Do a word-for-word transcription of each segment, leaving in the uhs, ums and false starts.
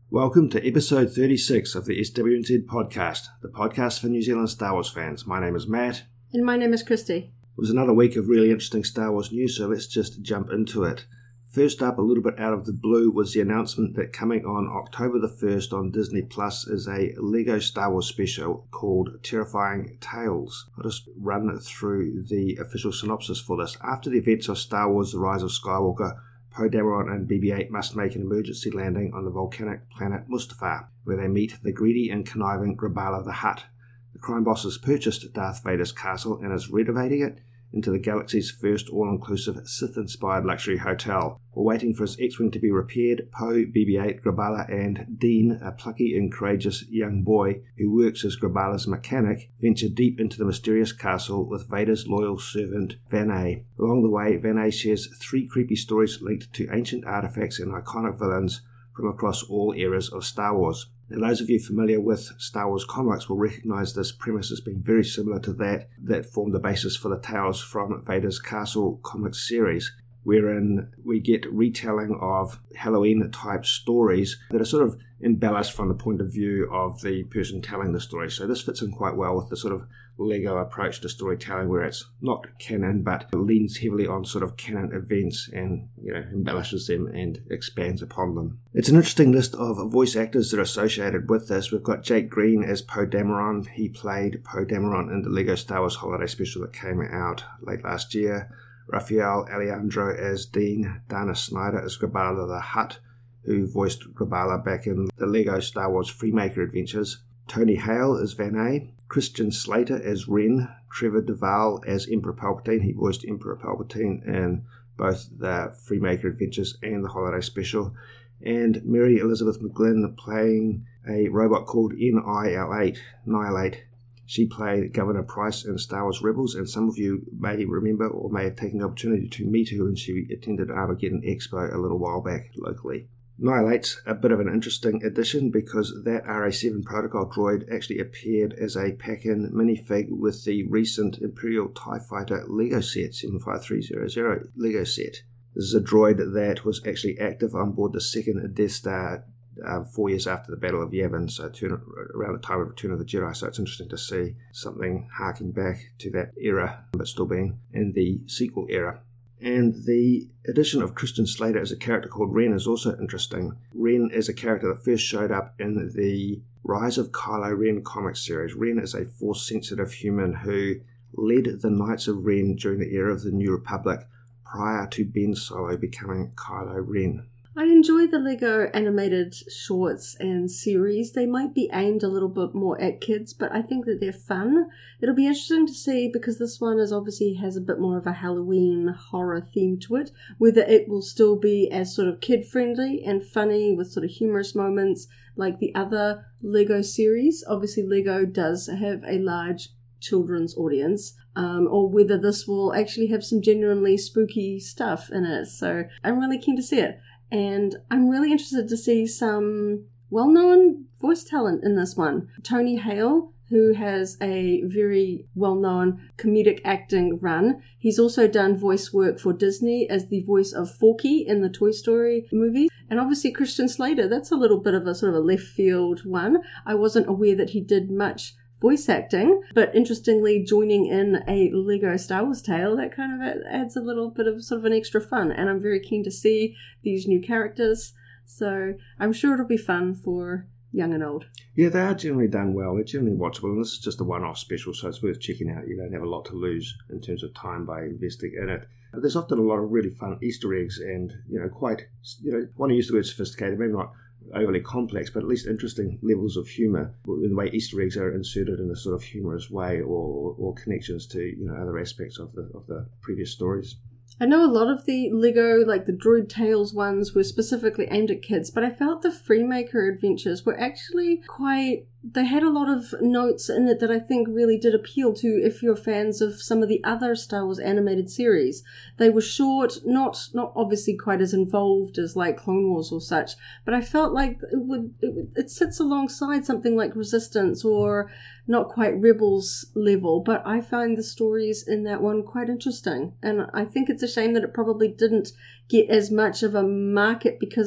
Welcome to episode thirty-six of the S W N Z podcast, the podcast for New Zealand Star Wars fans. My name is Matt. And my name is Christy. It was another week of really interesting Star Wars news, so let's just jump into it. First up, a little bit out of the blue, was the announcement that coming on October the first on Disney Plus is a LEGO Star Wars special called Terrifying Tales. I'll just run through the official synopsis for this. After the events of Star Wars The Rise of Skywalker, Poe Dameron and B B eight must make an emergency landing on the volcanic planet Mustafar, where they meet the greedy and conniving Graballa the Hutt. The crime boss has purchased Darth Vader's castle and is renovating it into the galaxy's first all-inclusive Sith-inspired luxury hotel. While waiting for his X-Wing to be repaired, Poe, B B eight, Graballa and Dean, a plucky and courageous young boy who works as Graballa's mechanic, venture deep into the mysterious castle with Vader's loyal servant, Van-A. Along the way, Van-A shares three creepy stories linked to ancient artifacts and iconic villains from across all eras of Star Wars. Now, those of you familiar with Star Wars comics will recognise this premise as being very similar to that that formed the basis for the Tales from Vader's Castle comics series, wherein we get retelling of Halloween-type stories that are sort of embellished from the point of view of the person telling the story. So this fits in quite well with the sort of LEGO approach to storytelling, where it's not canon but leans heavily on sort of canon events and, you know, embellishes them and expands upon them. It's an interesting list of voice actors that are associated with this. We've got Jake Green as Poe Dameron. He played Poe Dameron in the LEGO Star Wars Holiday Special that came out late last year. Rafael Alejandro as Dean. Dana Snyder as Graballa the Hutt, who voiced Graballa back in the LEGO Star Wars Freemaker Adventures. Tony Hale as Van-A. Christian Slater as Ren. Trevor Duvall as Emperor Palpatine. He voiced Emperor Palpatine in both the Freemaker Adventures and the Holiday Special. And Mary Elizabeth McGlynn playing a robot called N I L eight, Nihilate. She played Governor Price in Star Wars Rebels, and some of you may remember or may have taken the opportunity to meet her when she attended Armageddon Expo a little while back locally. Nihilate's a bit of an interesting addition because that R A seven protocol droid actually appeared as a pack-in minifig with the recent Imperial TIE Fighter LEGO set, seven five three zero zero LEGO set. This is a droid that was actually active on board the second Death Star um, four years after the Battle of Yavin, so turn, around the time of Return of the Jedi, so it's interesting to see something harking back to that era, but still being in the sequel era. And the addition of Christian Slater as a character called Ren is also interesting. Ren is a character that first showed up in the Rise of Kylo Ren comic series. Ren is a Force-sensitive human who led the Knights of Ren during the era of the New Republic prior to Ben Solo becoming Kylo Ren. I enjoy the LEGO animated shorts and series. They might be aimed a little bit more at kids, but I think that they're fun. It'll be interesting to see, because this one is obviously has a bit more of a Halloween horror theme to it, whether it will still be as sort of kid-friendly and funny with sort of humorous moments like the other LEGO series. Obviously, LEGO does have a large children's audience, um, or whether this will actually have some genuinely spooky stuff in it. So I'm really keen to see it. And I'm really interested to see some well-known voice talent in this one. Tony Hale, who has a very well-known comedic acting run. He's also done voice work for Disney as the voice of Forky in the Toy Story movies. And obviously Christian Slater, that's a little bit of a sort of a left field one. I wasn't aware that he did much voice acting, but interestingly joining in a LEGO Star Wars tale, that kind of adds a little bit of sort of an extra fun, and I'm very keen to see these new characters, so I'm sure it'll be fun for young and old. Yeah, they are generally done well. They're generally watchable, and this is just a one-off special, so it's worth checking out. You don't have a lot to lose in terms of time by investing in it. But there's often a lot of really fun Easter eggs and, you know, quite, you know, I want to use the word sophisticated, maybe not overly complex, but at least interesting levels of humour in the way Easter eggs are inserted in a sort of humorous way, or or connections to, you know, other aspects of the of the previous stories. I know a lot of the LEGO, like the Droid Tales ones, were specifically aimed at kids, but I felt the Freemaker Adventures were actually quite... They had a lot of notes in it that I think really did appeal to if you're fans of some of the other Star Wars animated series. They were short, not not obviously quite as involved as like Clone Wars or such, but I felt like it would it, would, it sits alongside something like Resistance or not quite Rebels level, but I find the stories in that one quite interesting. And I think it's a shame that it probably didn't get as much of a market because it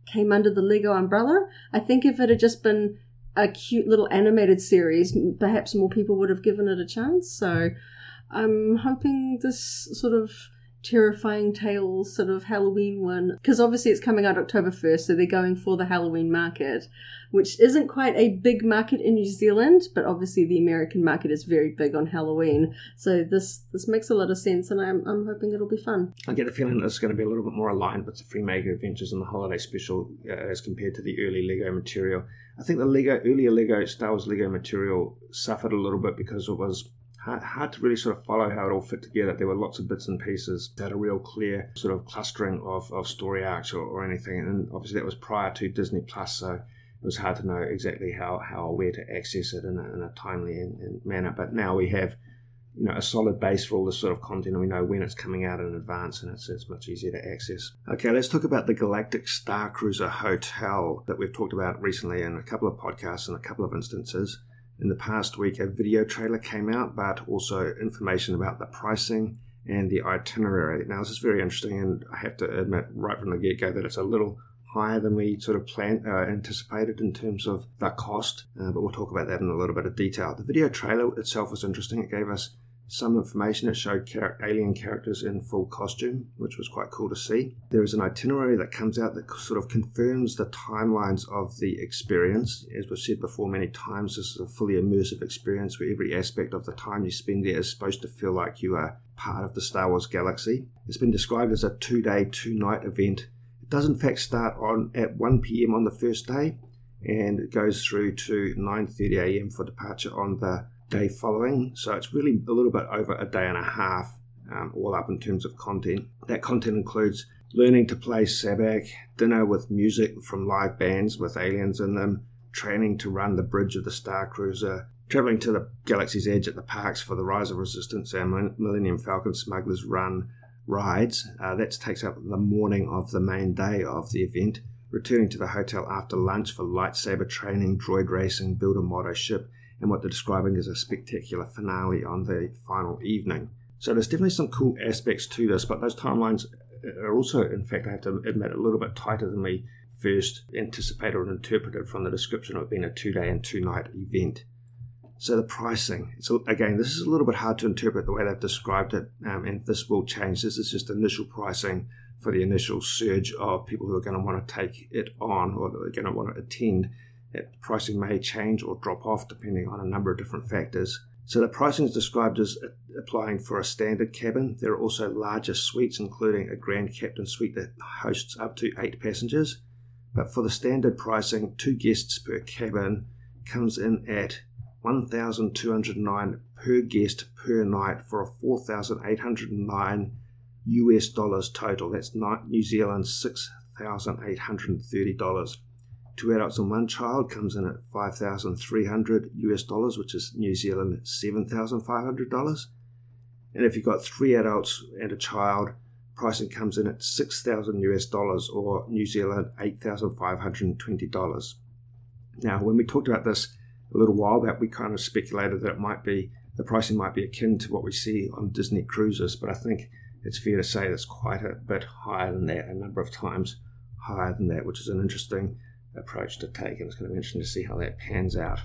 came under the Lego umbrella. I think if it had just been a cute little animated series, perhaps more people would have given it a chance. So I'm hoping this sort of terrifying tales sort of Halloween one, because obviously it's coming out October first, so they're going for the Halloween market, which isn't quite a big market in New Zealand, but obviously the American market is very big on Halloween, so this this makes a lot of sense, and I'm I'm hoping it'll be fun. I get a feeling it's going to be a little bit more aligned with the Freemaker Adventures and the Holiday Special uh, as compared to the early Lego material. I think the Lego earlier Lego Star Wars Lego material suffered a little bit because it was Hard, hard to really sort of follow how it all fit together. There were lots of bits and pieces that had a real clear sort of clustering of, of story arcs or, or anything. And obviously that was prior to Disney Plus, so it was hard to know exactly how, how or where to access it in a, in a timely in, in manner. But now we have, you know, a solid base for all this sort of content, and we know when it's coming out in advance, and it's, it's much easier to access. Okay, let's talk about the Galactic Star Cruiser Hotel that we've talked about recently in a couple of podcasts and a couple of instances. In the past week, a video trailer came out, but also information about the pricing and the itinerary. Now, this is very interesting, and I have to admit right from the get-go that it's a little higher than we sort of planned, uh, anticipated in terms of the cost, uh, but we'll talk about that in a little bit of detail. The video trailer itself was interesting. It gave us some information. It showed char- alien characters in full costume, which was quite cool to see. There is an itinerary that comes out that sort of confirms the timelines of the experience. As we've said before many times, this is a fully immersive experience where every aspect of the time you spend there is supposed to feel like you are part of the Star Wars galaxy. It's been described as a two-day, two-night event. It does in fact start on at one p.m. on the first day, and it goes through to nine thirty a.m. for departure on the day following, so it's really a little bit over a day and a half, um, all up in terms of content. That content includes learning to play sabacc, dinner with music from live bands with aliens in them, training to run the bridge of the Star Cruiser, travelling to the galaxy's edge at the parks for the Rise of Resistance and Millennium Falcon Smuggler's Run rides. Uh, that takes up the morning of the main day of the event, returning to the hotel after lunch for lightsaber training, droid racing, build a motto ship, and what they're describing as a spectacular finale on the final evening. So there's definitely some cool aspects to this, but those timelines are also, in fact, I have to admit, a little bit tighter than we first anticipated or interpreted from the description of it being a two-day and two-night event. So the pricing, so again, this is a little bit hard to interpret the way they've described it, um, and this will change. This is just initial pricing for the initial surge of people who are going to want to take it on or are going to want to attend. That pricing may change or drop off depending on a number of different factors. So the pricing is described as applying for a standard cabin. There are also larger suites, including a Grand Captain suite that hosts up to eight passengers. But for the standard pricing, two guests per cabin comes in at one thousand two hundred nine dollars per guest per night for a four thousand eight hundred nine U S dollars total. That's New Zealand six thousand eight hundred thirty dollars. Two adults and one child comes in at five thousand three hundred U S dollars, which is New Zealand seven thousand five hundred dollars. And if you've got three adults and a child, pricing comes in at six thousand U S dollars or New Zealand eight thousand five hundred twenty dollars. Now, when we talked about this a little while back, we kind of speculated that it might be, the pricing might be akin to what we see on Disney cruises, but I think it's fair to say it's quite a bit higher than that, a number of times higher than that, which is an interesting approach to take, and it's going to be interesting to see how that pans out.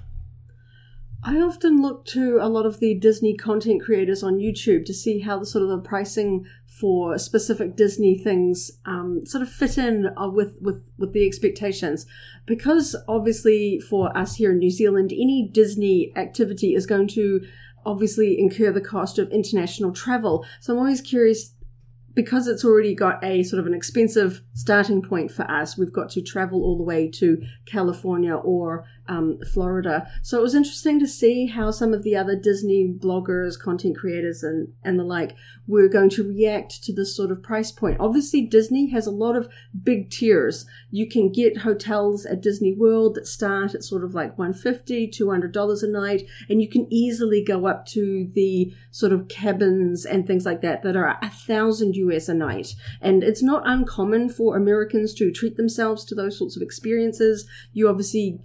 I often look to a lot of the Disney content creators on YouTube to see how the sort of the pricing for specific Disney things um, sort of fit in uh, with, with, with the expectations. Because obviously for us here in New Zealand, any Disney activity is going to obviously incur the cost of international travel. So I'm always curious, because it's already got a sort of an expensive starting point for us, we've got to travel all the way to California or um, Florida. So it was interesting to see how some of the other Disney bloggers, content creators, and, and the like were going to react to this sort of price point. Obviously, Disney has a lot of big tiers. You can get hotels at Disney World that start at sort of like one hundred fifty dollars, two hundred dollars a night, and you can easily go up to the sort of cabins and things like that that are a thousand U S a night. And it's not uncommon for Americans to treat themselves to those sorts of experiences. You obviously get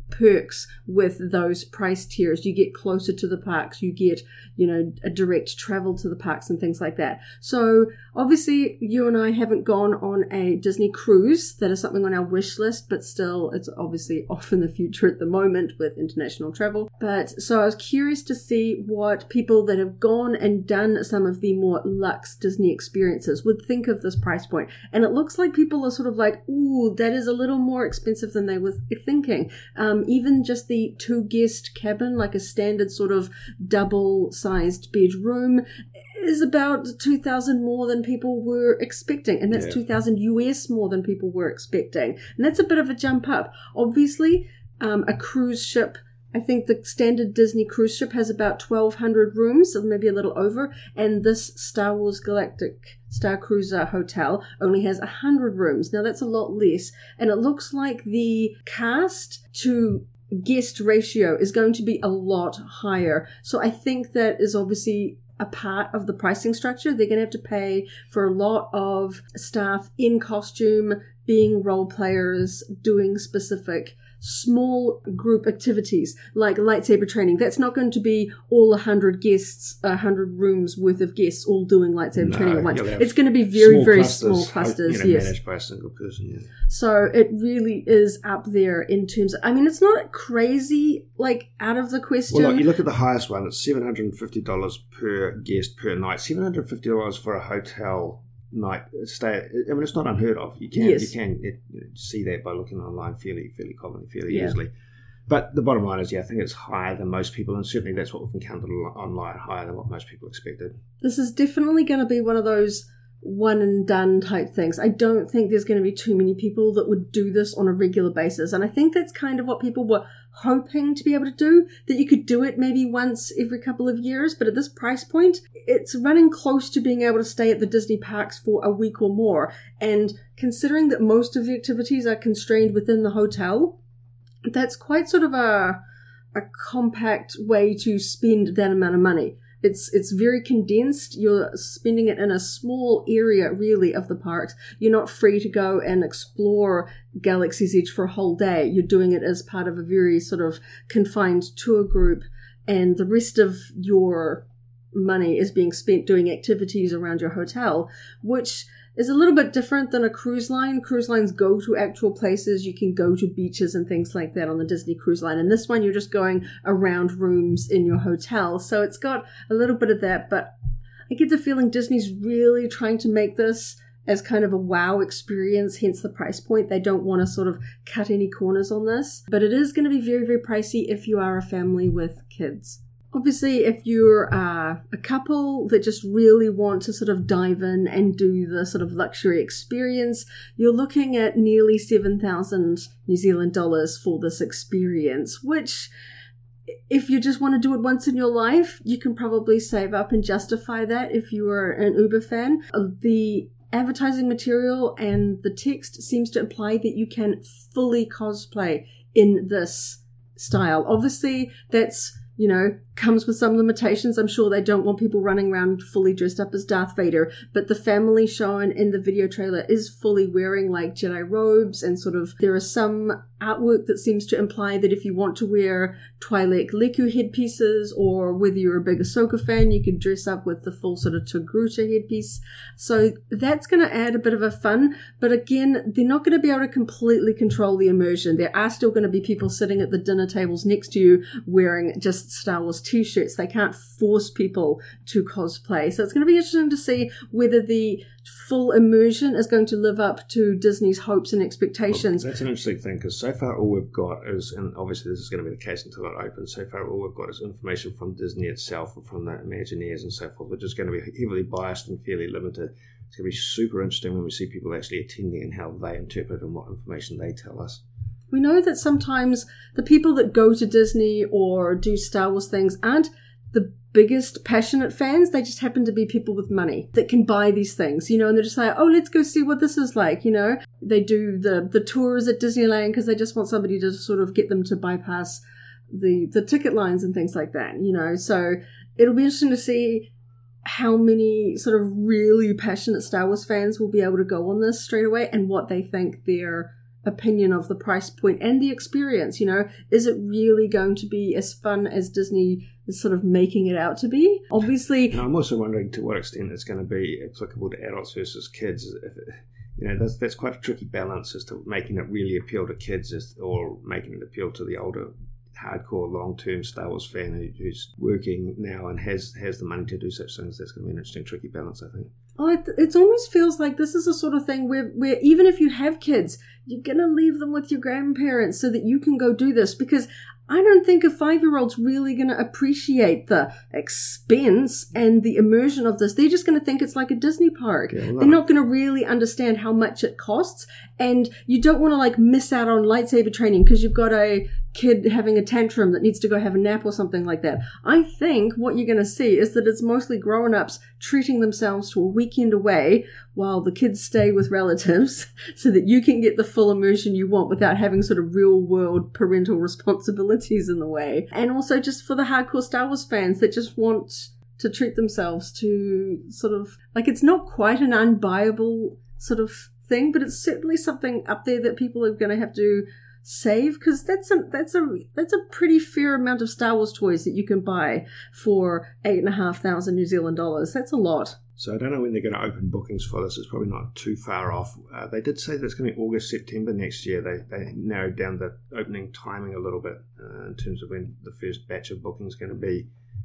perks with those price tiers. You get closer to the parks, you get, you know, a direct travel to the parks and things like that. So obviously you and I haven't gone on a Disney cruise. That is something on our wish list, but still it's obviously off in the future at the moment with international travel. But so I was curious to see what people that have gone and done some of the more luxe Disney experiences would think of this price point. And it looks like people are sort of like, ooh, that is a little more expensive than they were thinking. Um, even just the two guest cabin, like a standard sort of double sized bedroom, is about two thousand more than people were expecting. And that's yeah. two thousand U S more than people were expecting. And that's a bit of a jump up. Obviously, um, a cruise ship, I think the standard Disney cruise ship has about twelve hundred rooms, or maybe a little over. And this Star Wars Galactic Star Cruiser hotel only has one hundred rooms. Now, that's a lot less. And it looks like the cast to guest ratio is going to be a lot higher. So I think that is obviously a part of the pricing structure. They're going to have to pay for a lot of staff in costume, being role players, doing specific small group activities like lightsaber training. That's not going to be all one hundred guests, one hundred rooms worth of guests all doing lightsaber no, training at once. It's going to be very, small very clusters, small clusters. You know, yes. Managed by a single person, yeah. So it really is up there in terms of, I mean, it's not crazy, like, out of the question. Well, look, you look at the highest one, it's seven hundred fifty dollars per guest per night. seven hundred fifty dollars for a hotel night stay. I mean, it's not unheard of. You can yes. you can it, you know, see that by looking online fairly fairly commonly, fairly yeah. easily. But the bottom line is, yeah, I think it's higher than most people, and certainly that's what we've encountered online, higher than what most people expected. This is definitely going to be one of those one and done type things. I don't think there's going to be too many people that would do this on a regular basis. And I think that's kind of what people were hoping to be able to do, that you could do it maybe once every couple of years. But at this price point, it's running close to being able to stay at the Disney parks for a week or more. And considering that most of the activities are constrained within the hotel, that's quite sort of a, a compact way to spend that amount of money. It's it's very condensed. You're spending it in a small area, really, of the parks. You're not free to go and explore Galaxy's Edge for a whole day. You're doing it as part of a very sort of confined tour group, and the rest of your money is being spent doing activities around your hotel, which is a little bit different than a cruise line. Cruise lines go to actual places. You can go to beaches and things like that on the Disney Cruise Line. And this one, you're just going around rooms in your hotel. So it's got a little bit of that. But I get the feeling Disney's really trying to make this as kind of a wow experience, hence the price point. They don't want to sort of cut any corners on this. But it is going to be very, very pricey if you are a family with kids. Obviously, if you're uh, a couple that just really want to sort of dive in and do the sort of luxury experience, you're looking at nearly seven thousand New Zealand dollars for this experience, which, if you just want to do it once in your life, you can probably save up and justify that if you are an Uber fan. The advertising material and the text seems to imply that you can fully cosplay in this style. Obviously, that's, you know, comes with some limitations. I'm sure they don't want people running around fully dressed up as Darth Vader, but the family shown in the video trailer is fully wearing like Jedi robes, and sort of there is some artwork that seems to imply that if you want to wear Twi'lek Leku headpieces, or whether you're a big Ahsoka fan, you could dress up with the full sort of Togruta headpiece. So that's going to add a bit of a fun, but again, they're not going to be able to completely control the immersion. There are still going to be people sitting at the dinner tables next to you wearing just Star Wars t-shirts. They can't force people to cosplay. So it's going to be interesting to see whether the full immersion is going to live up to Disney's hopes and expectations. Well, that's an interesting thing, because so far all we've got is, and obviously this is going to be the case until it opens, so far all we've got is information from Disney itself and from the Imagineers and so forth, which is going to be heavily biased and fairly limited. It's going to be super interesting when we see people actually attending and how they interpret and what information they tell us. We know that sometimes the people that go to Disney or do Star Wars things aren't the biggest passionate fans. They just happen to be people with money that can buy these things, you know, and they're just like, oh, let's go see what this is like, you know. They do the, the tours at Disneyland because they just want somebody to sort of get them to bypass the, the ticket lines and things like that, you know. So it'll be interesting to see how many sort of really passionate Star Wars fans will be able to go on this straight away and what they think their opinion of the price point and the experience. You know, is it really going to be as fun as Disney is sort of making it out to be? Obviously. And I'm also wondering to what extent it's going to be applicable to adults versus kids. If it, you know, that's, that's quite a tricky balance as to making it really appeal to kids as, or making it appeal to the older, hardcore, long-term Star Wars fan who, who's working now and has, has the money to do such things. That's going to be an interesting, tricky balance, I think. Oh, it, it almost feels like this is a sort of thing where, where even if you have kids, you're going to leave them with your grandparents so that you can go do this, because I don't think a five-year-old's really going to appreciate the expense and the immersion of this. They're just going to think it's like a Disney park. Yeah, well, They're not going to really understand how much it costs. And you don't want to like miss out on lightsaber training because you've got a kid having a tantrum that needs to go have a nap or something like that. I think what you're going to see is that it's mostly grown-ups treating themselves to a weekend away while the kids stay with relatives so that you can get the full immersion you want without having sort of real-world parental responsibilities in the way. And also just for the hardcore Star Wars fans that just want to treat themselves to sort of, like, it's not quite an unbuyable sort of thing, but it's certainly something up there that people are going to have to save, because that's a that's a that's a pretty fair amount of Star Wars toys that you can buy for eight and a half thousand New Zealand dollars. That's a lot. So I don't know when they're going to open bookings for this. It's probably not too far off. Uh, they did say that it's going to be August, September next year. They they narrowed down the opening timing a little bit uh, in terms of when the first batch of bookings is going to be,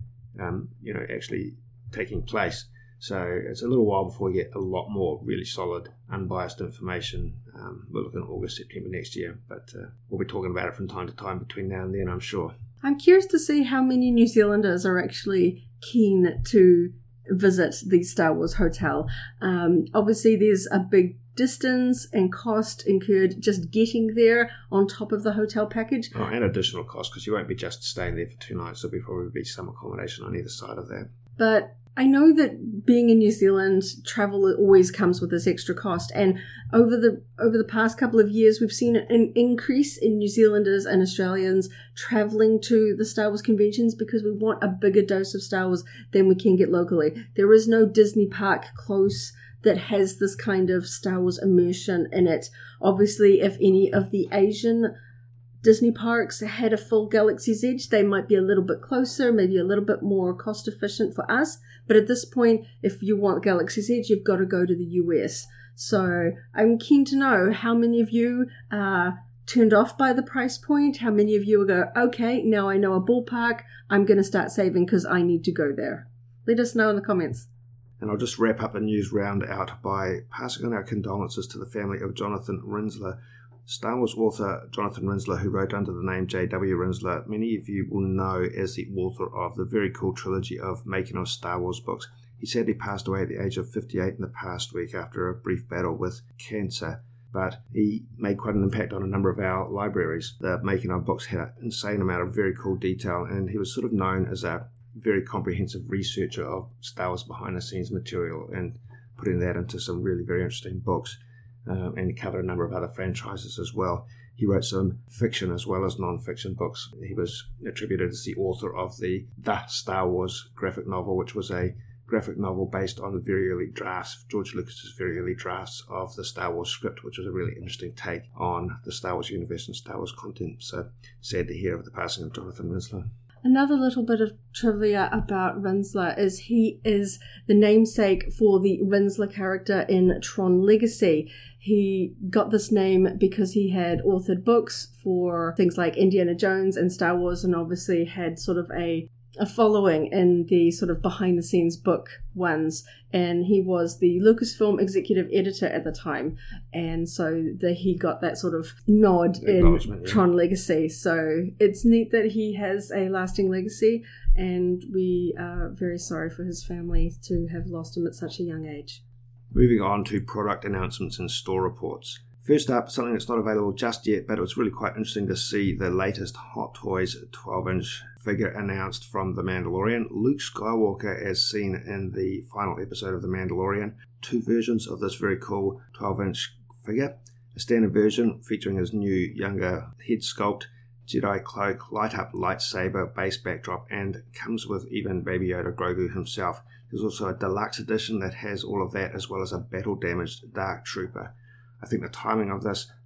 um, you know, actually taking place. So it's a little while before we get a lot more really solid, unbiased information. Um, we're looking at August, September next year, but uh, we'll be talking about it from time to time between now and then, I'm sure. I'm curious to see how many New Zealanders are actually keen to visit the Star Wars hotel. Um, obviously, there's a big distance and cost incurred just getting there on top of the hotel package. Oh, and additional cost, because you won't be just staying there for two nights. There'll be probably be some accommodation on either side of that. But I know that being in New Zealand, travel always comes with this extra cost. And over the over the past couple of years, we've seen an increase in New Zealanders and Australians traveling to the Star Wars conventions because we want a bigger dose of Star Wars than we can get locally. There is no Disney park close that has this kind of Star Wars immersion in it. Obviously, if any of the Asian Disney parks had a full Galaxy's Edge, they might be a little bit closer, maybe a little bit more cost efficient for us. But at this point, if you want Galaxy's Edge, you've got to go to the U S. So I'm keen to know how many of you are turned off by the price point, how many of you will go, okay, now I know a ballpark, I'm going to start saving because I need to go there. Let us know in the comments. And I'll just wrap up the news round out by passing on our condolences to the family of Jonathan Rinzler. Star Wars author Jonathan Rinzler, who wrote under the name J W Rinzler, many of you will know as the author of the very cool trilogy of Making of Star Wars books. He sadly passed away at the age of fifty-eight in the past week after a brief battle with cancer, but he made quite an impact on a number of our libraries. The Making of books had an insane amount of very cool detail, and he was sort of known as a very comprehensive researcher of Star Wars behind-the-scenes material and putting that into some really very interesting books. Um, and he covered a number of other franchises as well. He wrote some fiction as well as non-fiction books. He was attributed as the author of the The Star Wars graphic novel, which was a graphic novel based on the very early drafts, George Lucas's very early drafts of the Star Wars script, which was a really interesting take on the Star Wars universe and Star Wars content. So sad to hear of the passing of Jonathan Rinzler. Another little bit of trivia about Rinzler is he is the namesake for the Rinzler character in Tron Legacy. He got this name because he had authored books for things like Indiana Jones and Star Wars, and obviously had sort of a a following in the sort of behind-the-scenes book ones, and he was the Lucasfilm executive editor at the time, and so the, he got that sort of nod in yeah. Tron Legacy. So it's neat that he has a lasting legacy, and we are very sorry for his family to have lost him at such a young age. Moving on to product announcements and store reports. First up, something that's not available just yet, but it was really quite interesting to see the latest Hot Toys twelve-inch figure announced from The Mandalorian. Luke Skywalker as seen in the final episode of The Mandalorian. Two versions of this very cool twelve-inch figure. A standard version featuring his new, younger head sculpt, Jedi cloak, light-up lightsaber, base backdrop, and comes with even Baby Yoda Grogu himself. There's also a deluxe edition that has all of that, as well as a battle-damaged Dark Trooper. I think the timing of this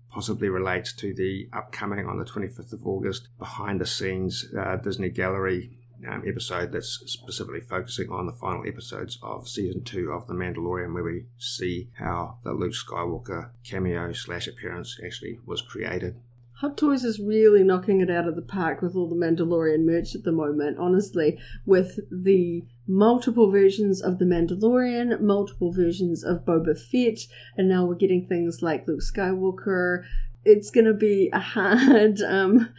possibly relates to the upcoming, on the twenty-fifth of August, behind-the-scenes uh, Disney Gallery um, episode that's specifically focusing on the final episodes of Season two of The Mandalorian, where we see how the Luke Skywalker cameo slash appearance actually was created. Hot Toys is really knocking it out of the park with all the Mandalorian merch at the moment, honestly, with the multiple versions of The Mandalorian, multiple versions of Boba Fett, and now we're getting things like Luke Skywalker. It's going to be a hard um,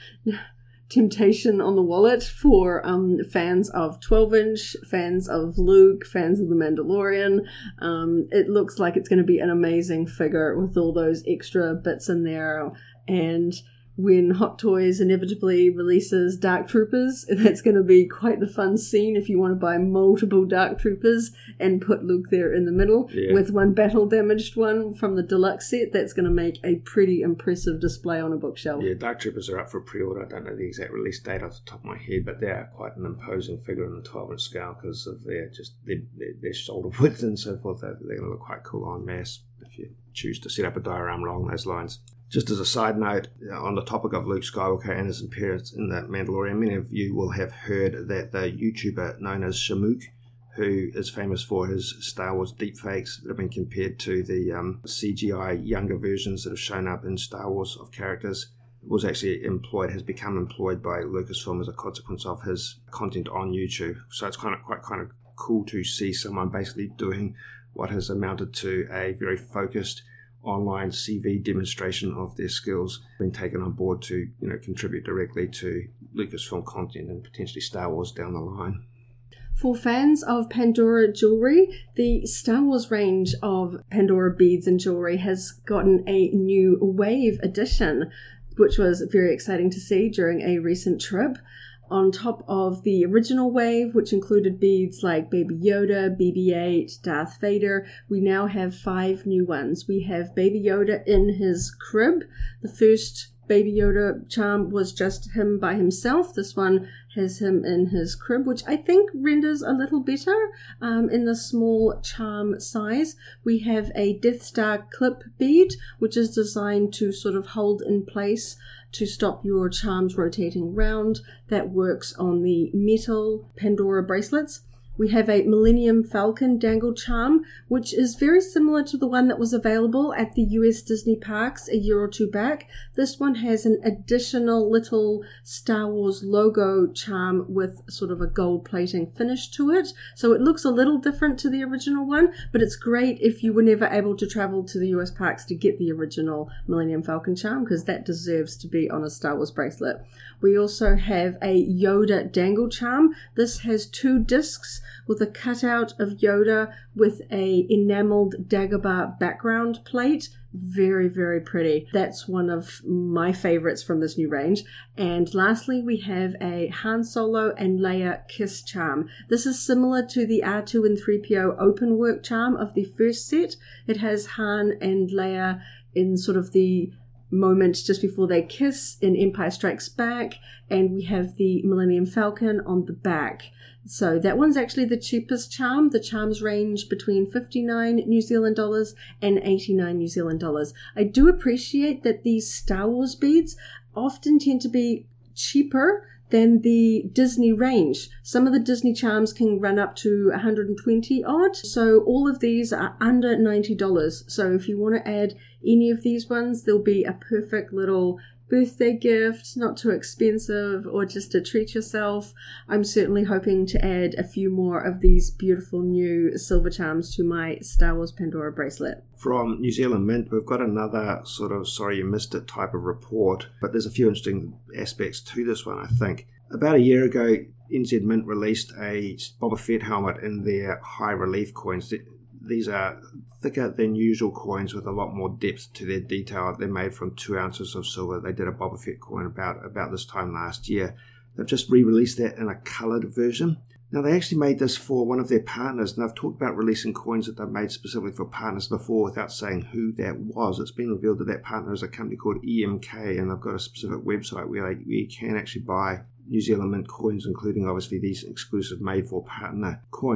temptation on the wallet for um, fans of twelve inch, fans of Luke, fans of The Mandalorian. Um, it looks like it's going to be an amazing figure with all those extra bits in there. And when Hot Toys inevitably releases Dark Troopers, that's going to be quite the fun scene if you want to buy multiple Dark Troopers and put Luke there in the middle yeah. with one battle-damaged one from the deluxe set. That's going to make a pretty impressive display on a bookshelf. Yeah, Dark Troopers are up for pre-order. I don't know the exact release date off the top of my head, but they are quite an imposing figure in the twelve inch scale because of their just their, their, their shoulder width and so forth. They're, they're going to look quite cool en masse if you choose to set up a diorama along those lines. Just as a side note, on the topic of Luke Skywalker and his appearance in The Mandalorian, many of you will have heard that the YouTuber known as Shamook, who is famous for his Star Wars deepfakes that have been compared to the um, C G I younger versions that have shown up in Star Wars of characters, was actually employed, has become employed by Lucasfilm as a consequence of his content on YouTube. So it's kind of quite kind of cool to see someone basically doing what has amounted to a very focused online C V demonstration of their skills, being taken on board to, you know, contribute directly to Lucasfilm content and potentially Star Wars down the line. For fans of Pandora jewelry, the Star Wars range of Pandora beads and jewelry has gotten a new Wave edition, which was very exciting to see during a recent trip. On top of the original wave, which included beads like Baby Yoda, B B eight, Darth Vader, we now have five new ones. We have Baby Yoda in his crib. The first Baby Yoda charm was just him by himself. This one has him in his crib, which I think renders a little better um, in the small charm size. We have a Death Star clip bead, which is designed to sort of hold in place to stop your charms rotating round. That works on the metal Pandora bracelets. We have a Millennium Falcon dangle charm, which is very similar to the one that was available at the U S Disney parks a year or two back. This one has an additional little Star Wars logo charm with sort of a gold plating finish to it. So it looks a little different to the original one, but it's great if you were never able to travel to the U S parks to get the original Millennium Falcon charm, because that deserves to be on a Star Wars bracelet. We also have a Yoda dangle charm. This has two discs with a cutout of Yoda with a enameled Dagobah background plate. Very, very pretty. That's one of my favorites from this new range. And lastly, we have a Han Solo and Leia kiss charm. This is similar to the R two and three P O open work charm of the first set. It has Han and Leia in sort of the moment just before they kiss in Empire Strikes Back, and we have the Millennium Falcon on the back. So that one's actually the cheapest charm. The charms range between fifty-nine New Zealand dollars and eighty-nine New Zealand dollars. I do appreciate that these Star Wars beads often tend to be cheaper than the Disney range. Some of the Disney charms can run up to one hundred twenty odd. So all of these are under ninety dollars. So if you want to add any of these ones, they'll be a perfect little birthday gift, not too expensive, or just to treat yourself. I'm certainly hoping to add a few more of these beautiful new silver charms to my Star Wars Pandora bracelet. From New Zealand Mint, we've got another sort of sorry you missed it type of report, but there's a few interesting aspects to this one, I think. About a year ago, N Z Mint released a Boba Fett helmet in their high relief coins. These are thicker than usual coins with a lot more depth to their detail. They're made from two ounces of silver. They did a Boba Fett coin about, about this time last year. They've just re-released that in a coloured version. Now, they actually made this for one of their partners, and I've talked about releasing coins that they've made specifically for partners before without saying who that was. It's been revealed that that partner is a company called E M K, and they've got a specific website where you can actually buy New Zealand Mint coins, including obviously these exclusive made-for-partner coins.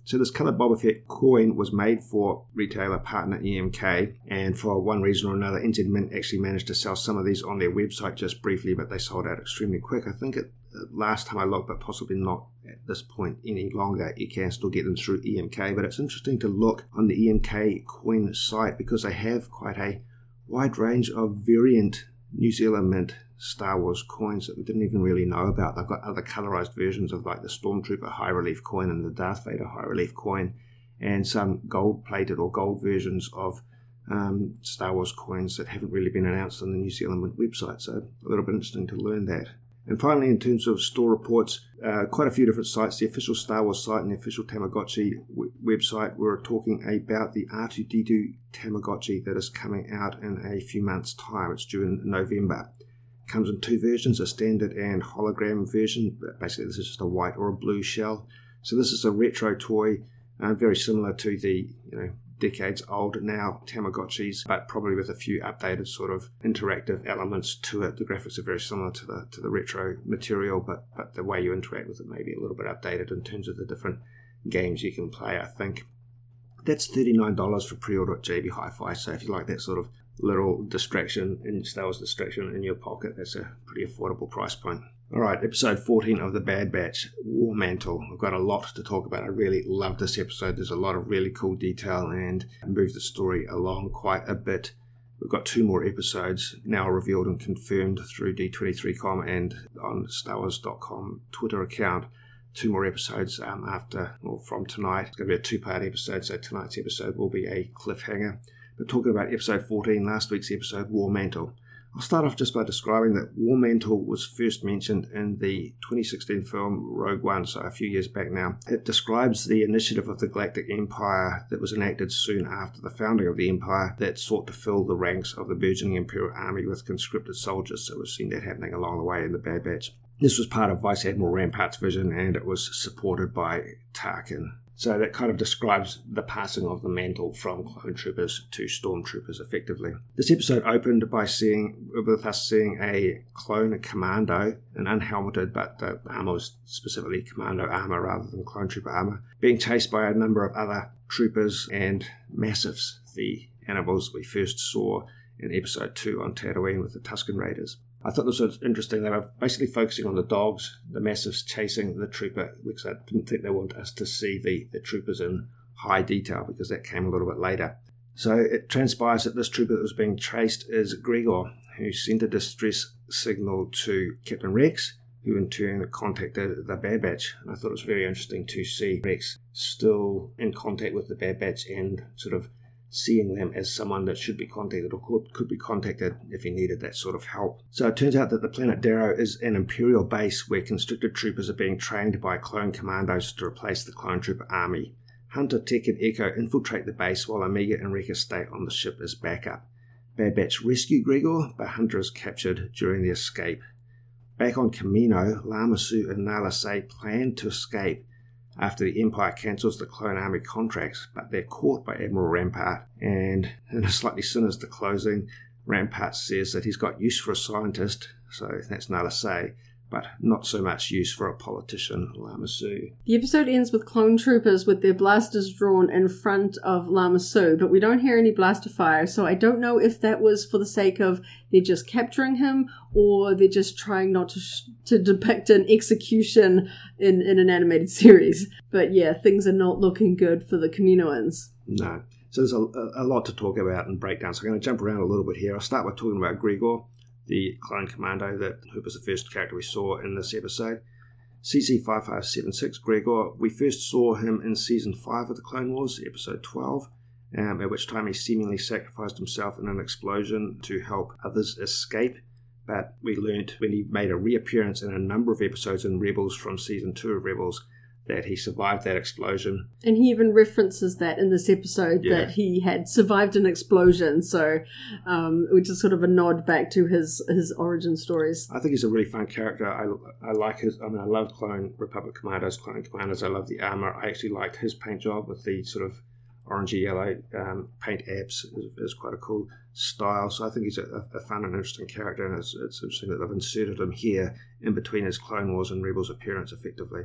So this coloured Boba Fett coin was made for retailer partner E M K, and for one reason or another, N Z Mint actually managed to sell some of these on their website just briefly, but they sold out extremely quick. I think it, last time I looked, but possibly not at this point any longer. You can still get them through E M K, but it's interesting to look on the E M K coin site because they have quite a wide range of variant New Zealand Mint Star Wars coins that we didn't even really know about. They've got other colorized versions of like the Stormtrooper high relief coin and the Darth Vader high relief coin, and some gold plated or gold versions of um, Star Wars coins that haven't really been announced on the New Zealand Mint website. So a little bit interesting to learn that. And finally, in terms of store reports, uh, quite a few different sites. The official Star Wars site and the official Tamagotchi w- website were talking about the R two D two Tamagotchi that is coming out in a few months' time. It's due in November. It comes in two versions, a standard and hologram version. Basically, this is just a white or a blue shell. So this is a retro toy, uh, very similar to the you know decades old now Tamagotchis, but probably with a few updated sort of interactive elements to it. The graphics are very similar to the to the retro material, but but the way you interact with it may be a little bit updated in terms of the different games you can play, I think. That's thirty-nine dollars for pre-order at J B Hi-Fi, so if you like that sort of little distraction, in Star Wars distraction in your pocket, that's a pretty affordable price point. Alright, episode fourteen of The Bad Batch, War Mantle. I've got a lot to talk about. I really love this episode. There's a lot of really cool detail and moved the story along quite a bit. We've got two more episodes now revealed and confirmed through D twenty-three dot com and on Star Wars dot com Twitter account. Two more episodes um, after, or from tonight. It's going to be a two-part episode, so tonight's episode will be a cliffhanger. But talking about episode fourteen, last week's episode, War Mantle. I'll start off just by describing that War Mantle was first mentioned in the twenty sixteen film Rogue One, so a few years back now. It describes the initiative of the Galactic Empire that was enacted soon after the founding of the Empire that sought to fill the ranks of the burgeoning Imperial Army with conscripted soldiers, so we've seen that happening along the way in The Bad Batch. This was part of Vice Admiral Rampart's vision, and it was supported by Tarkin. So that kind of describes the passing of the mantle from clone troopers to stormtroopers effectively. This episode opened by seeing, with us seeing a clone commando, an unhelmeted, but the armor was specifically commando armor rather than clone trooper armor, being chased by a number of other troopers and massives, the animals we first saw in episode two on Tatooine with the Tusken Raiders. I thought this was interesting. They were basically focusing on the dogs, the massives chasing the trooper, because I didn't think they wanted us to see the, the troopers in high detail, because that came a little bit later. So it transpires that this trooper that was being chased is Gregor, who sent a distress signal to Captain Rex, who in turn contacted the Bad Batch. And I thought it was very interesting to see Rex still in contact with the Bad Batch and sort of seeing them as someone that should be contacted or could, could be contacted if he needed that sort of help. So it turns out that the planet Darrow is an Imperial base where conscripted troopers are being trained by clone commandos to replace the clone trooper army. Hunter, Tech and Echo infiltrate the base while Omega and Wrecker stay on the ship as backup. Bad Batch rescue Gregor, but Hunter is captured during the escape. Back on Kamino, Lama Su and Nala Se plan to escape after the Empire cancels the clone army contracts, but they're caught by Admiral Rampart, and in a slightly sinister closing, Rampart says that he's got use for a scientist, so that's Nala Se, but not so much use for a politician, Lama Su. The episode ends with clone troopers with their blasters drawn in front of Lama Su, but we don't hear any blaster fire, so I don't know if that was for the sake of they're just capturing him, or they're just trying not to sh- to depict an execution in, in an animated series. But yeah, things are not looking good for the Kaminoans. No. So there's a, a lot to talk about and break down, so I'm going to jump around a little bit here. I'll start by talking about Gregor, the clone commando that who was the first character we saw in this episode. C C five five seven six, Gregor, we first saw him in Season five of the Clone Wars, Episode twelve, um, at which time he seemingly sacrificed himself in an explosion to help others escape. But we learnt when he made a reappearance in a number of episodes in Rebels from Season two of Rebels that he survived that explosion. And he even references that in this episode, yeah, that he had survived an explosion, so um, which is sort of a nod back to his, his origin stories. I think he's a really fun character. I, I like his, I mean, I love Clone Republic Commandos, Clone Commandos. I love the armor. I actually liked his paint job with the sort of orangey yellow um, paint apps. Is, is quite a cool style. So I think he's a, a fun and interesting character, and it's, it's interesting that they've inserted him here in between his Clone Wars and Rebels appearance effectively.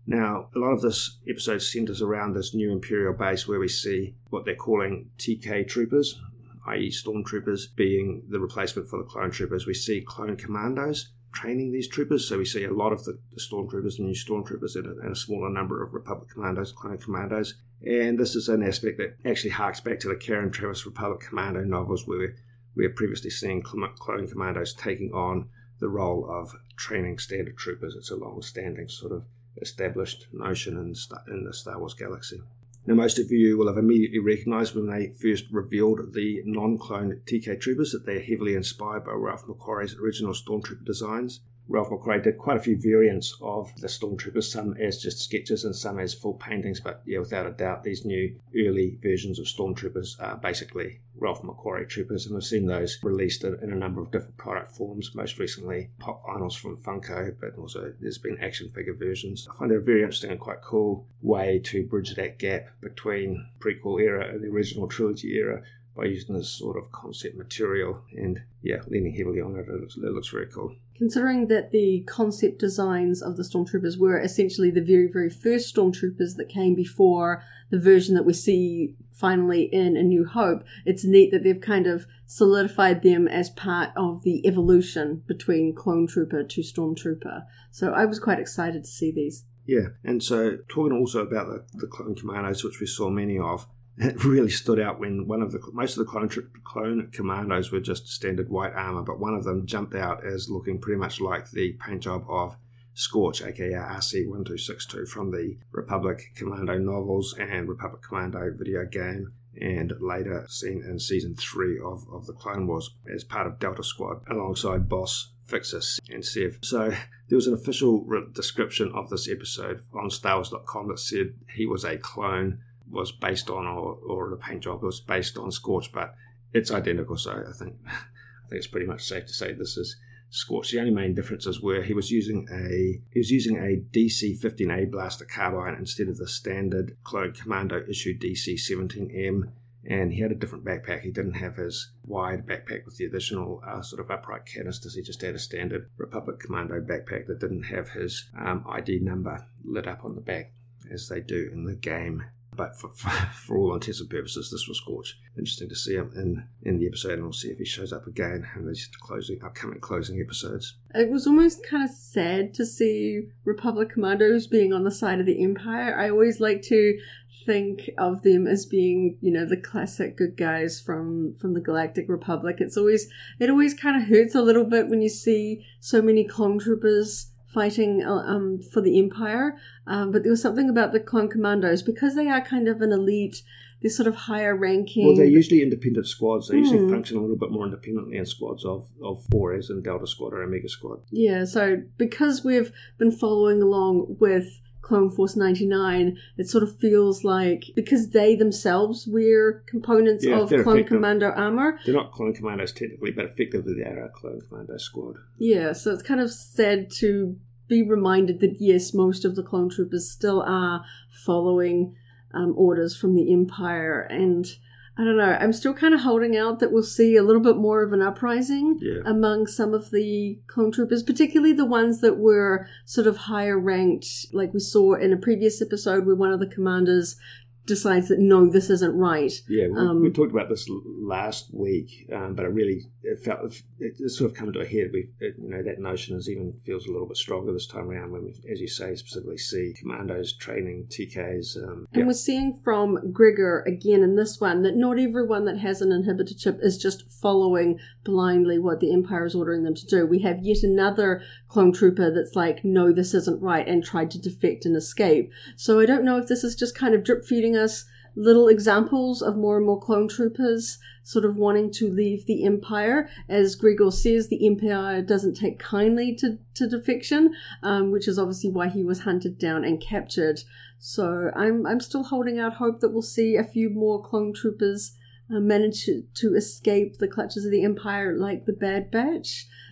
Now, a lot of this episode centers around this new Imperial base where we see what they're calling T K troopers, that is stormtroopers being the replacement for the clone troopers. We see clone commandos training these troopers, so we see a lot of the, the stormtroopers, the new stormtroopers, and a, and a smaller number of Republic commandos, clone commandos. And this is an aspect that actually harks back to the Karen Traviss Republic Commando novels, where we have previously seen clone commandos taking on the role of training standard troopers. It's a long-standing sort of established notion in, in the Star Wars galaxy. Now, most of you will have immediately recognised when they first revealed the non-clone T K troopers that they're heavily inspired by Ralph McQuarrie's original Stormtrooper designs. Ralph McQuarrie did quite a few variants of the Stormtroopers, some as just sketches and some as full paintings, but yeah, without a doubt, these new early versions of Stormtroopers are basically Ralph McQuarrie troopers, and we've seen those released in a number of different product forms, most recently pop vinyls from Funko, but also there's been action figure versions. I find it a very interesting and quite cool way to bridge that gap between prequel era and the original trilogy era by using this sort of concept material and, yeah, leaning heavily on it. It looks, it looks very cool. Considering that the concept designs of the Stormtroopers were essentially the very, very first Stormtroopers that came before the version that we see finally in A New Hope, it's neat that they've kind of solidified them as part of the evolution between Clone Trooper to Stormtrooper. So I was quite excited to see these. Yeah, and so talking also about the, the clone commandos, which we saw many of, it really stood out when one of the most of the clone, clone commandos were just standard white armor, but one of them jumped out as looking pretty much like the paint job of Scorch, aka R C one two six two, from the Republic Commando novels and Republic Commando video game, and later seen in season three of, of the Clone Wars as part of Delta Squad alongside Boss, Fixus, and Sev. So there was an official re- description of this episode on Star Wars dot com that said he was a clone, was based on, or, or the paint job was based on Scorch, but it's identical. So I think I think it's pretty much safe to say this is Scorch. The only main differences were he was using a he was using a D C fifteen A blaster carbine instead of the standard Clone Commando issue D C seventeen M, and he had a different backpack. He didn't have his wide backpack with the additional uh, sort of upright canisters. He just had a standard Republic Commando backpack that didn't have his um, I D number lit up on the back as they do in the game. But for, for, for all intents and purposes, this was Scorch. Interesting to see him in, in the episode, and we'll see if he shows up again in these closing, upcoming closing episodes. It was almost kind of sad to see Republic Commandos being on the side of the Empire. I always like to think of them as being, you know, the classic good guys from, from the Galactic Republic. It's always, it always kind of hurts a little bit when you see so many clone troopers fighting um, for the Empire, um, but there was something about the Clone Commandos, because they are kind of an elite, they're sort of higher ranking. Well, they're usually independent squads. They mm. usually function a little bit more independently in squads of, of four, as in Delta Squad or Omega Squad. Yeah, so because we've been following along with Clone Force ninety-nine, it sort of feels like, because they themselves wear components yeah, of Clone effective. Commando armor. They're not Clone Commandos technically, but effectively they are a Clone Commando squad. Yeah, so it's kind of sad to be reminded that yes, most of the clone troopers still are following um, orders from the Empire, and I don't know, I'm still kind of holding out that we'll see a little bit more of an uprising yeah. among some of the clone troopers, particularly the ones that were sort of higher ranked, like we saw in a previous episode where one of the commanders decides that no, this isn't right. Yeah, we, um, we talked about this last week, um, but it really it felt it, it's sort of come to a head. We, it, you know, that notion is even feels a little bit stronger this time around when we, as you say, specifically see commandos training T Ks. Um, and yeah. we're seeing from Gregor again in this one that not everyone that has an inhibitor chip is just following blindly what the Empire is ordering them to do. We have yet another clone trooper that's like, no, this isn't right, and tried to defect and escape. So I don't know if this is just kind of drip feeding us little examples of more and more clone troopers sort of wanting to leave the Empire. As Gregor says, the Empire doesn't take kindly to, to defection, um, which is obviously why he was hunted down and captured. So I'm I'm still holding out hope that we'll see a few more clone troopers uh, manage to, to escape the clutches of the Empire, like the Bad Batch.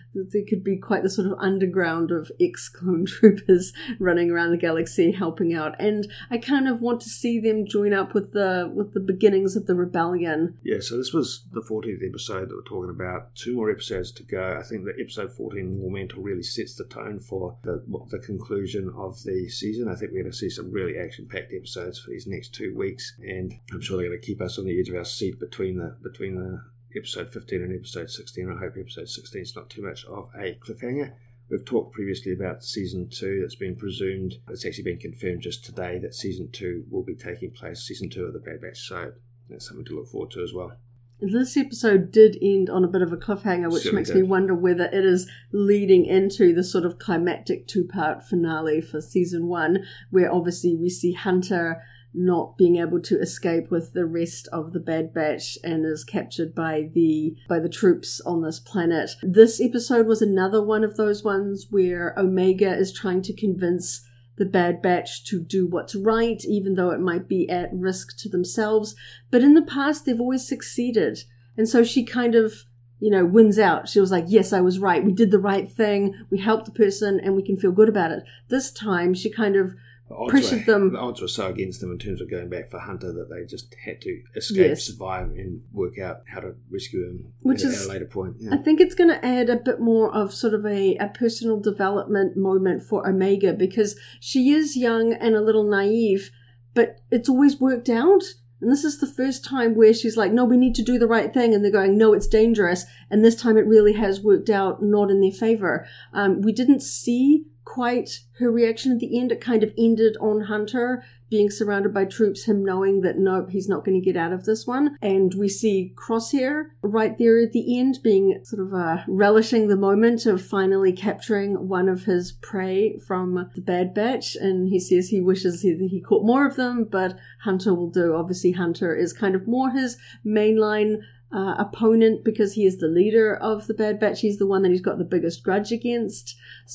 there could be quite the sort of underground of ex-clone troopers running around the galaxy helping out. And I kind of want to see them join up with the with the beginnings of the rebellion. Yeah, so this was the fourteenth episode that we're talking about. Two more episodes to go. I think that episode fourteen, War Mantle, really sets the tone for the, the conclusion of the season. I think we're going to see some really action-packed episodes for these next two weeks, and I'm sure they're going to keep us on the edge of our seat between the between the episode fifteen and episode sixteen. I hope episode sixteen is not too much of a cliffhanger. We've talked previously about season two that's been presumed. It's actually been confirmed just today that season two will be taking place, season two of The Bad Batch, so that's something to look forward to as well. This episode did end on a bit of a cliffhanger, which Certainly makes did. me wonder whether it is leading into the sort of climactic two-part finale for season one, where obviously we see Hunter not being able to escape with the rest of the Bad Batch and is captured by the by the troops on this planet. This episode was another one of those ones where Omega is trying to convince the Bad Batch to do what's right, even though it might be at risk to themselves. But in the past, they've always succeeded. And so she kind of, you know, wins out. She was like, yes, I was right. We did the right thing. We helped the person and we can feel good about it. This time, she kind of The pressured were, them. The odds were so against them in terms of going back for Hunter that they just had to escape, Yes. survive, and work out how to rescue him Which at, is- at a later point. Yeah. I think it's going to add a bit more of sort of a, a personal development moment for Omega, because she is young and a little naive, but it's always worked out. And this is the first time where she's like, no, we need to do the right thing. And they're going, no, it's dangerous. And this time it really has worked out not in their favor. Um, we didn't see quite her reaction at the end. It kind of ended on Hunter being surrounded by troops, him knowing that nope, he's not going to get out of this one. And we see Crosshair right there at the end being sort of uh, relishing the moment of finally capturing one of his prey from the Bad Batch. And he says he wishes he, he caught more of them, but Hunter will do. Obviously, Hunter is kind of more his mainline Uh, opponent because he is the leader of the Bad Batch. He's the one that he's got the biggest grudge against.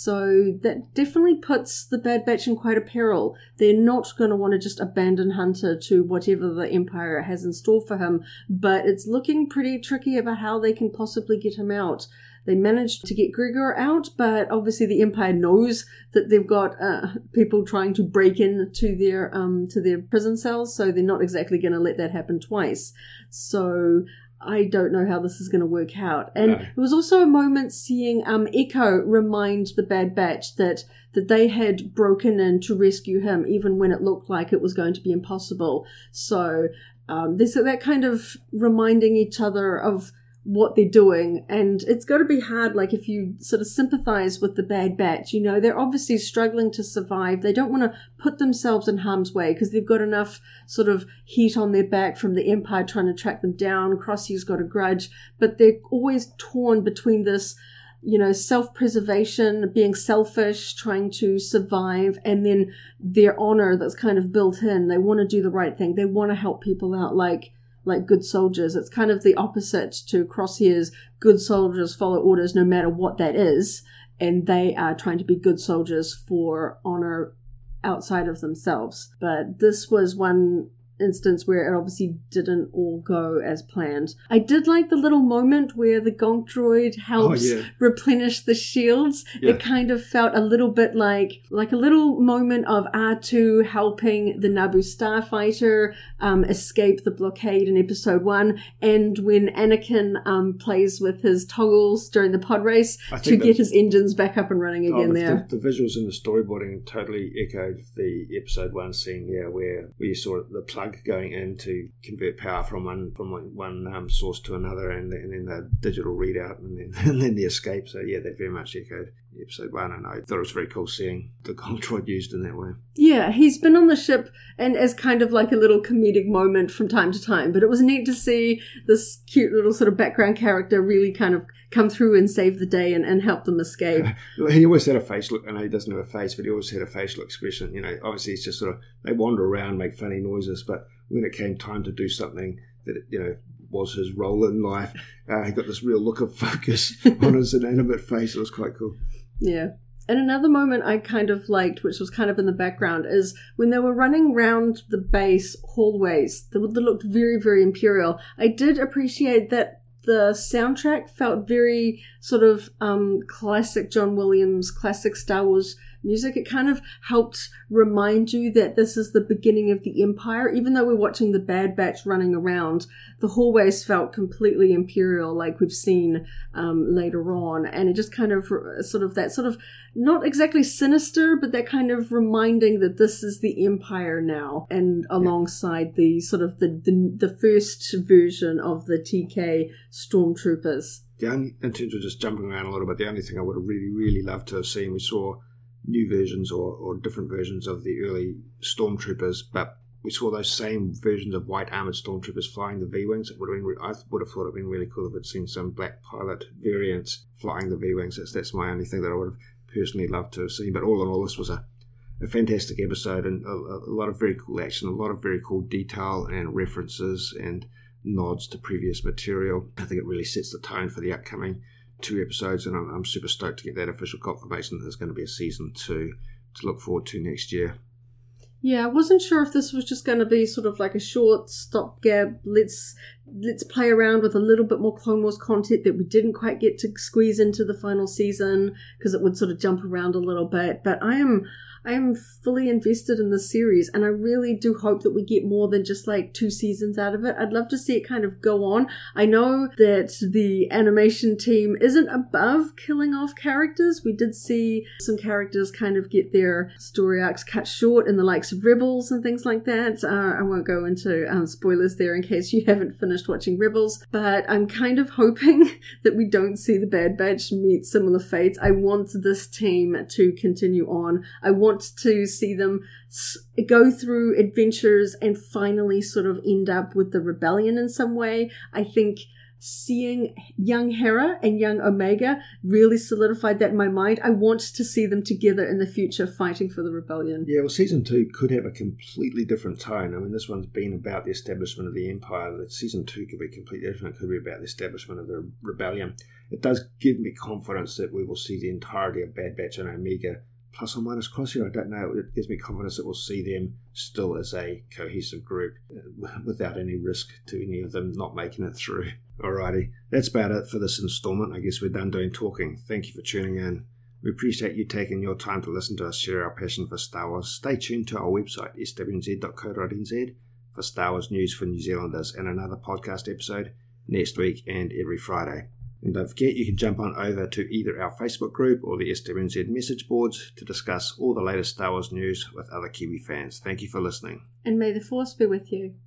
So that definitely puts the Bad Batch in quite a peril. They're not going to want to just abandon Hunter to whatever the Empire has in store for him, but it's looking pretty tricky about how they can possibly get him out. They managed to get Gregor out, but obviously the Empire knows that they've got uh, people trying to break into their um to their prison cells, so they're not exactly going to let that happen twice. So I don't know how this is going to work out. And No. there was also a moment seeing um, Echo remind the Bad Batch that, that they had broken in to rescue him, even when it looked like it was going to be impossible. So um, there's that kind of reminding each other of what they're doing. And it's got to be hard, like if you sort of sympathize with the Bad Batch, you know, they're obviously struggling to survive. They don't want to put themselves in harm's way because they've got enough sort of heat on their back from the Empire trying to track them down. Crosshair's got a grudge, but they're always torn between this, you know, self-preservation, being selfish, trying to survive, and then their honor that's kind of built in. They want to do the right thing. They want to help people out like like good soldiers. It's kind of the opposite to Crosshair's good soldiers follow orders no matter what that is, and they are trying to be good soldiers for honor outside of themselves. But this was one instance where it obviously didn't all go as planned. I did like the little moment where the Gonk droid helps Oh, yeah. replenish the shields. Yeah. It kind of felt a little bit like like a little moment of R two helping the Naboo starfighter um, escape the blockade in episode one, and when Anakin um, plays with his toggles during the pod race I to think get that- his engines back up and running Oh, again the, there. the, the visuals in the storyboarding totally echoed the episode one scene, yeah, where, where you saw the plug going in to convert power from one from one, one um, source to another, and, then- and then the digital readout, and then and then the escape. So yeah, that very much echoed episode one, and I thought it was very cool seeing the Gonk droid used in that way. Yeah, he's been on the ship and as kind of like a little comedic moment from time to time, but it was neat to see this cute little sort of background character really kind of come through and save the day and, and help them escape. He always had a face look. I know he doesn't have a face, but he always had a facial expression. You know, obviously it's just sort of, they wander around, make funny noises, but when it came time to do something that, you know, was his role in life, uh, he got this real look of focus on his inanimate face. It was quite cool. Yeah. And another moment I kind of liked, which was kind of in the background, is when they were running round the base hallways that looked very, very Imperial. I did appreciate that The soundtrack felt very sort of um, classic John Williams, classic Star Wars music. It kind of helped remind you that this is the beginning of the Empire. Even though we're watching the Bad Batch running around, the hallways felt completely Imperial, like we've seen um, later on. And it just kind of sort of that sort of, not exactly sinister, but that kind of reminding that this is the Empire now. And alongside the sort of the, the, the first version of the T K Stormtroopers. The only, in terms of just jumping around a little bit, the only thing I would have really, really loved to have seen, we saw new versions or, or different versions of the early Stormtroopers, but we saw those same versions of white armored Stormtroopers flying the V-Wings. It would have been, re- I would have thought it would have been really cool if I'd seen some black pilot variants flying the V-Wings. That's, that's my only thing that I would have personally loved to have seen. But all in all, this was a, a fantastic episode and a, a lot of very cool action, a lot of very cool detail and references and nods to previous material. I think it really sets the tone for the upcoming two episodes, and I'm, I'm super stoked to get that official confirmation that there's going to be a season two to look forward to next year. Yeah, I wasn't sure if this was just going to be sort of like a short stopgap. Let's let's play around with a little bit more Clone Wars content that we didn't quite get to squeeze into the final season because it would sort of jump around a little bit. But I am I am fully invested in this series, and I really do hope that we get more than just like two seasons out of it. I'd love to see it kind of go on. I know that the animation team isn't above killing off characters. We did see some characters kind of get their story arcs cut short in the likes of Rebels and things like that. Uh, I won't go into um, spoilers there in case you haven't finished watching Rebels, but I'm kind of hoping that we don't see the Bad Batch meet similar fates. I want this team to continue on. I want to see them go through adventures and finally sort of end up with the rebellion in some way. I think seeing young Hera and young Omega really solidified that in my mind. I want to see them together in the future fighting for the rebellion. Yeah, well, season two could have a completely different tone. I mean, this one's been about the establishment of the Empire. Season two could be completely different. It could be about the establishment of the rebellion. It does give me confidence that we will see the entirety of Bad Batch and Omega plus or minus Crosshair. I don't know. It gives me confidence that we'll see them still as a cohesive group without any risk to any of them not making it through. Alrighty, that's about it for this installment. I guess we're done doing talking. Thank you for tuning in. We appreciate you taking your time to listen to us share our passion for Star Wars. Stay tuned to our website, s w n z dot co dot n z, for Star Wars news for New Zealanders and another podcast episode next week and every Friday. And don't forget, you can jump on over to either our Facebook group or the S W N Z message boards to discuss all the latest Star Wars news with other Kiwi fans. Thank you for listening. And may the Force be with you.